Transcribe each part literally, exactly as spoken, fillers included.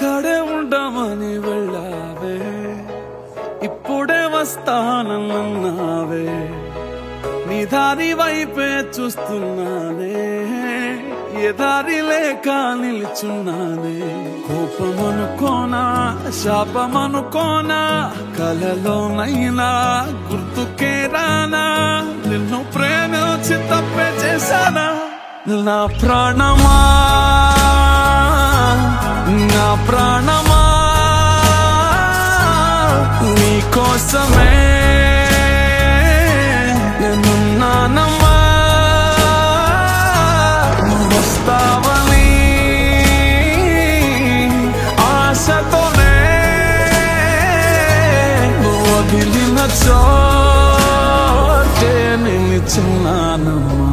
ఇక్కడే ఉండమని వెళ్ళావే, ఇప్పుడే వస్తానన్నావే, నీ దారి వైపే చూస్తున్నానే, ఏ దారి లేక నిల్చున్నానే. కోపమనుకోనా శాపమనుకోనా, కలలోనైనా గుర్తుకే రానా, నిన్ను ప్రేమించి తప్పే చేశానా. నా ప్రాణమా నా ప్రాణమా నీ కోసమే నేనున్నానమ్మా, నువ్వు వస్తావని ఆశతోనే నువ్వు వదిలిన చోటే నిలిచున్నానమ్మా.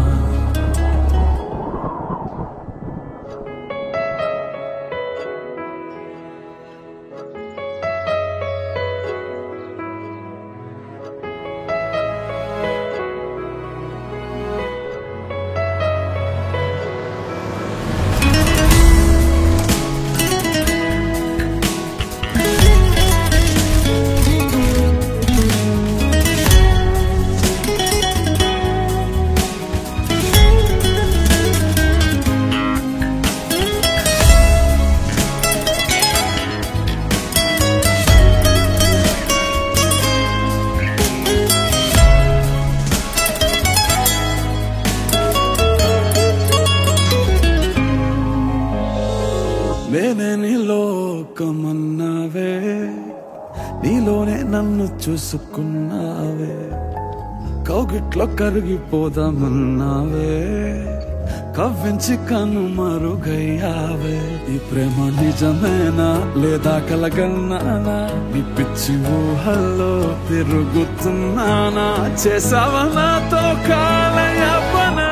నేనే నీ లోకమన్నావే, నీలోనే నన్ను చూసుకున్నావే, కౌగిట్లో కరిగిపోదామన్నావే, కవ్వించి కన్ను మరుగయ్యావే. ఈ ప్రేమ నిజమేనా లేదా కలగన్నానా, నీ పిచ్చి ఊహల్లో తిరుగుతున్నానా, చేసావా నాతో కాలయాపన.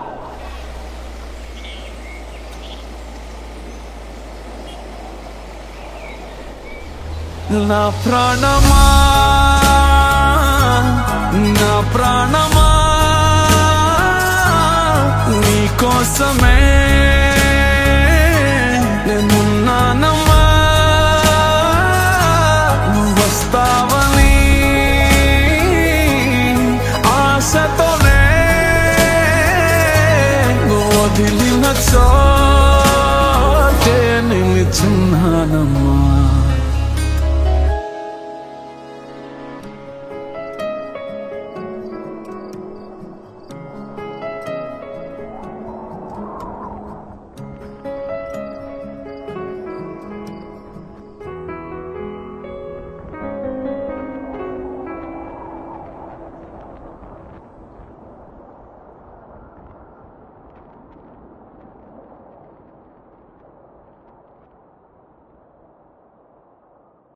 నా ప్రాణమా నా ప్రాణమా నీ కోసమే నేనున్నానమ్మా, నువ్వు వస్తావని ఆశతోనే నువ్వు వదిలిన చోటే నిలిచున్నానమ్మా.